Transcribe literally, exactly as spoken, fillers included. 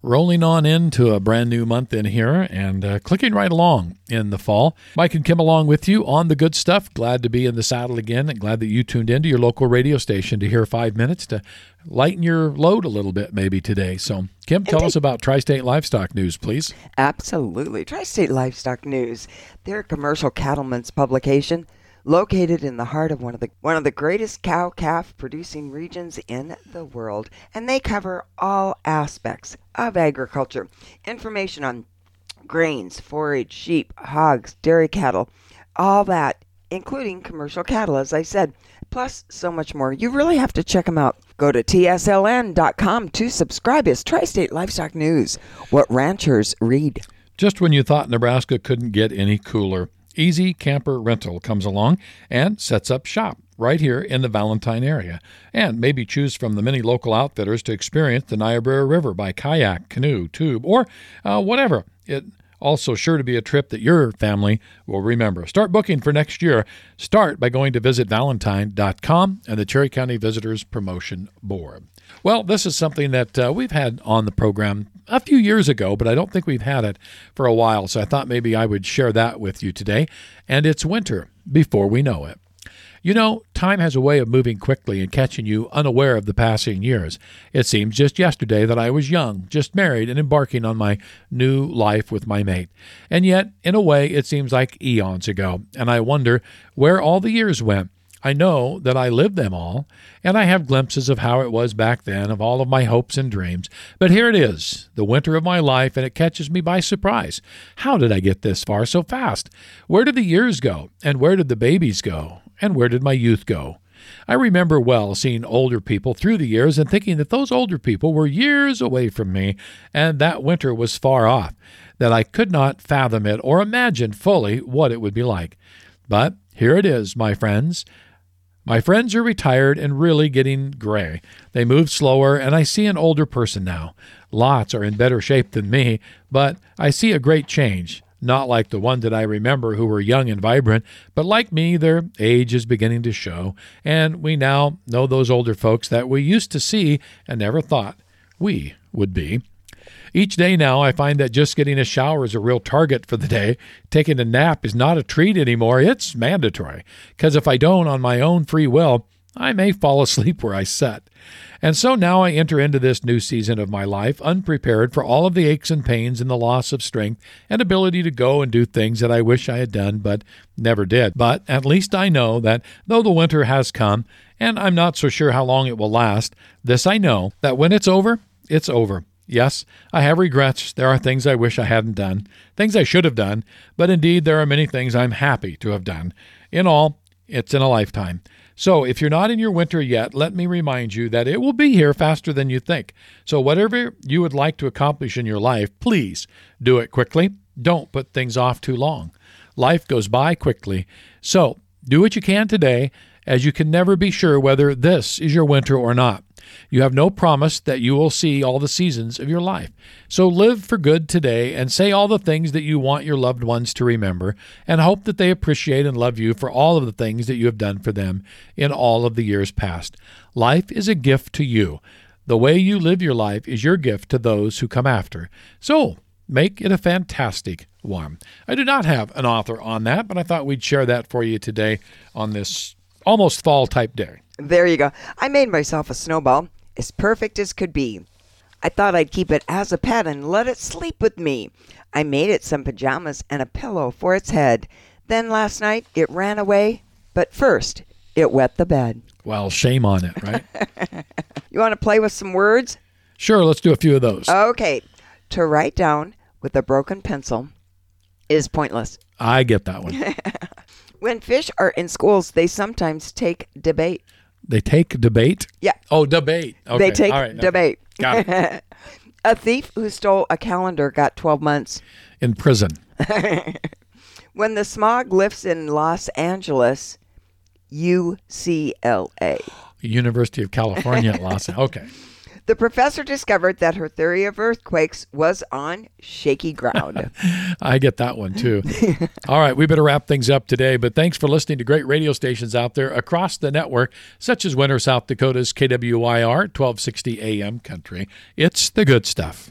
Rolling on into a brand new month in here and uh, clicking right along in the fall. Mike and Kim along with you on the good stuff. Glad to be in the saddle again and glad that you tuned into your local radio station to hear five minutes to lighten your load a little bit maybe today. So, Kim, tell us about Tri-State Livestock News, please. Absolutely. Tri-State Livestock News. They're a commercial cattleman's publication located in the heart of one of the one of the greatest cow-calf producing regions in the world, and they cover all aspects of agriculture. Information on grains, forage, sheep, hogs, dairy cattle, all that, including commercial cattle, as I said, plus so much more. You really have to check them out. Go to T S L N dot com to subscribe. It's Tri-State Livestock News, what ranchers read. Just when you thought Nebraska couldn't get any cooler, Easy Camper Rental comes along and sets up shop right here in the Valentine area, and maybe choose from the many local outfitters to experience the Niobrara River by kayak, canoe, tube, or uh, whatever. It also sure to be a trip that your family will remember. Start booking for next year. Start by going to visit valentine dot com and the Cherry County Visitors Promotion Board. Well, this is something that uh, we've had on the program a few years ago, but I don't think we've had it for a while, so I thought maybe I would share that with you today. And it's winter before we know it. You know, time has a way of moving quickly and catching you unaware of the passing years. It seems just yesterday that I was young, just married, and embarking on my new life with my mate. And yet, in a way, it seems like eons ago, and I wonder where all the years went. I know that I lived them all, and I have glimpses of how it was back then, of all of my hopes and dreams. But here it is, the winter of my life, and it catches me by surprise. How did I get this far so fast? Where did the years go? And where did the babies go? And where did my youth go? I remember well seeing older people through the years and thinking that those older people were years away from me, and that winter was far off, that I could not fathom it or imagine fully what it would be like. But here it is, my friends. My friends are retired and really getting gray. They move slower, and I see an older person now. Lots are in better shape than me, but I see a great change. Not like the one that I remember who were young and vibrant, but like me, their age is beginning to show, and we now know those older folks that we used to see and never thought we would be. Each day now, I find that just getting a shower is a real target for the day. Taking a nap is not a treat anymore. It's mandatory, because if I don't on my own free will, I may fall asleep where I sit. And so now I enter into this new season of my life unprepared for all of the aches and pains and the loss of strength and ability to go and do things that I wish I had done but never did. But at least I know that though the winter has come, and I'm not so sure how long it will last, this I know, that when it's over, it's over. Yes, I have regrets. There are things I wish I hadn't done, things I should have done, but indeed there are many things I'm happy to have done. In all, it's in a lifetime. So if you're not in your winter yet, let me remind you that it will be here faster than you think. So whatever you would like to accomplish in your life, please do it quickly. Don't put things off too long. Life goes by quickly. So do what you can today, as you can never be sure whether this is your winter or not. You have no promise that you will see all the seasons of your life. So live for good today and say all the things that you want your loved ones to remember, and hope that they appreciate and love you for all of the things that you have done for them in all of the years past. Life is a gift to you. The way you live your life is your gift to those who come after. So make it a fantastic one. I do not have an author on that, but I thought we'd share that for you today on this almost fall type day. There you go. I made myself a snowball, as perfect as could be. I thought I'd keep it as a pet and let it sleep with me. I made it some pajamas and a pillow for its head. Then last night it ran away, but first it wet the bed. Well, shame on it, right? You want to play with some words? Sure, let's do a few of those. Okay. To write down with a broken pencil is pointless. I get that one. When fish are in schools, they sometimes take debate. They take debate? Yeah. Oh, debate. Okay. They take All right, no. debate. Got it. A thief who stole a calendar got twelve months. In prison. When the smog lifts in Los Angeles, U C L A. University of California at Los Angeles. Okay. The professor discovered that her theory of earthquakes was on shaky ground. I get that one, too. All right, we better wrap things up today, but thanks for listening to great radio stations out there across the network, such as Winter, South Dakota's K W I R, twelve sixty A M Country. It's the good stuff.